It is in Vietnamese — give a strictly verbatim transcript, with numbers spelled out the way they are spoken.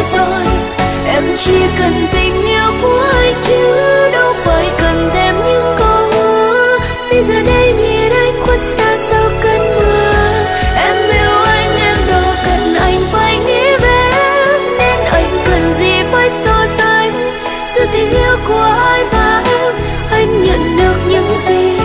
rồi. Em chỉ cần tình yêu của anh chứ đâu phải cần thêm những câu hứa. Bây giờ đây nhìn anh khuất xa sau cơn mưa. Em yêu anh, em đâu cần anh phải nghĩ về em, nên anh cần gì phải so sánh giữa tình yêu của ai và em. Anh nhận được những gì